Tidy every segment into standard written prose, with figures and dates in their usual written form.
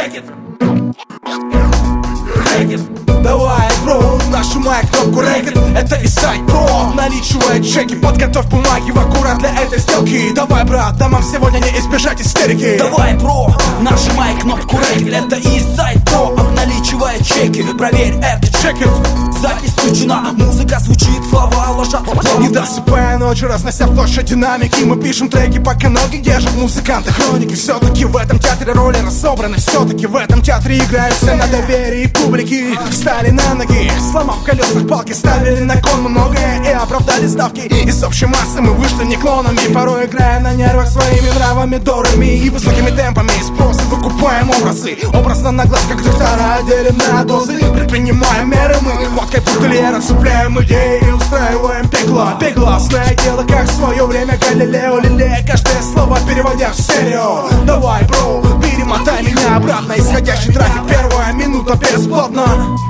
рэкет. Давай, бро, нажимай кнопку рэкет. Это и сайт про наличивает чеки. Подготовь бумаги в аккурат для этой сделки. Давай, брат, дамам сегодня не избежать истерики. Давай, бро, нажимай кнопку рэкет. Это и сайт про обналичивает чеки. Проверь это, Чекит. запись включена, музыка звучит, слова ложатся плавно. Не досыпая ночью, разнося в площадь динамики. Мы пишем треки, пока ноги держат музыканты хроники. Все-таки в этом театре роли разобраны. Все-таки в этом театре играют все на доверии публики. Встали на ноги, сломав в колесах палки, ставили на кон многое и оправдали ставки. Из общей массы мы вышли не клонами, порой играя на нервах своими нравами дорами и высокими темпами. Спросы выкупаем образы, образно на глаз, как доктора, делим на дозы. Предпринимаем меры мы, водкой бутыльера цепляем идеи и устраиваем пекло. Безгласное дело, как в свое время Галилео, лелея каждое слово, переводя в стерео. Давай, бро, перемотай меня обратно. Исходящий трафик, первая минута бесплатно.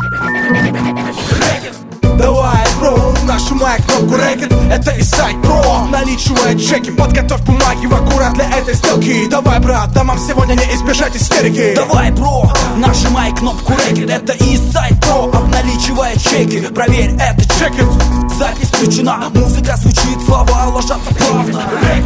Давай, бро, нажимай кнопку рэкет. Это и сайт про наличивает чеки. Подготовь бумаги в аккурат для этой сделки. Давай, брат, дамам сегодня не избежать истерики. Давай, бро, нажимай кнопку рэкет. Это и сайт про обналичивает чеки. Проверь это, Чекит. запись включена, музыка звучит, слова ложатся плавно.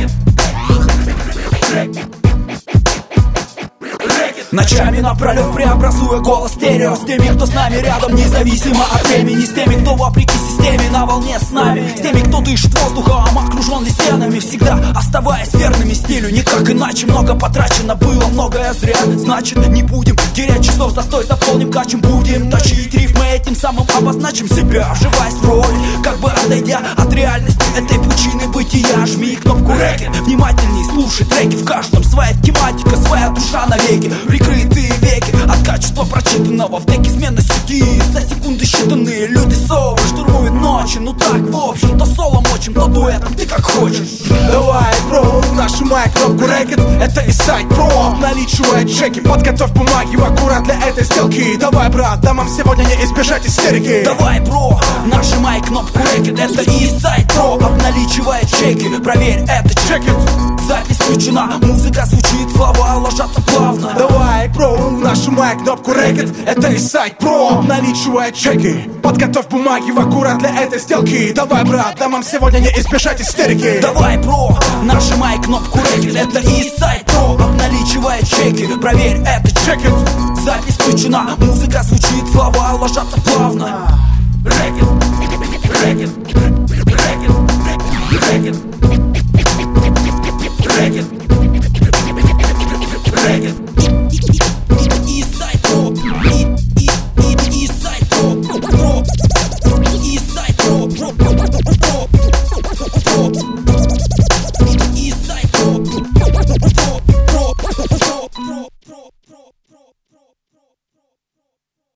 Ночами напролет преобразуя голос стерео. С теми, кто с нами рядом, независимо от времени. С теми, кто вопреки системе на волне с нами. С теми, кто дышит воздухом, окружен ли стенами. Всегда оставаясь верными стилю, никак иначе. Много потрачено было, многое зря. Значит, не будем терять часов, застой заполним качем. Будем точить рифмы, этим самым обозначим себя, вживаясь в роль, как бы отойдя от реальности этой пучины бытия. Жми кнопку рэкет, внимательней слушай треки. В каждом своя тематика, своя душа навеки. Прикрытые веки от качества прочитанного. В деке смена сети, за секунды считанные. Люди совы штурмуют ночи. Ну так, в общем, то соло мочим, то дуэтом, ты как хочешь. Давай, бро, нажимай кнопку рэкет. Это и сайт про обналичивает чеки. Подготовь бумаги в аккурат для этой сделки. Давай, брат, дамам сегодня не избежать истерики. Давай, бро, нажимай кнопку рэкет. Это и сайт про обналичивает чеки. Проверь это, Чекит. запись включена, музыка звучит, слова ложатся плавно. Давай, бро, нажимай кнопку рэкет. Это и сайт про наличивает чеки. Подготовь бумаги в аккурат для этой сделки. Давай, брат, дамам сегодня не избежать истерики. Давай, бро, нажимай кнопку рэкет. Это и сайт про обналичивает чеки. Проверь это, Чекит. запись включена, музыка звучит, слова ложатся плавно. Рэкет, рэкет, рэкет, рэкет, рэкет.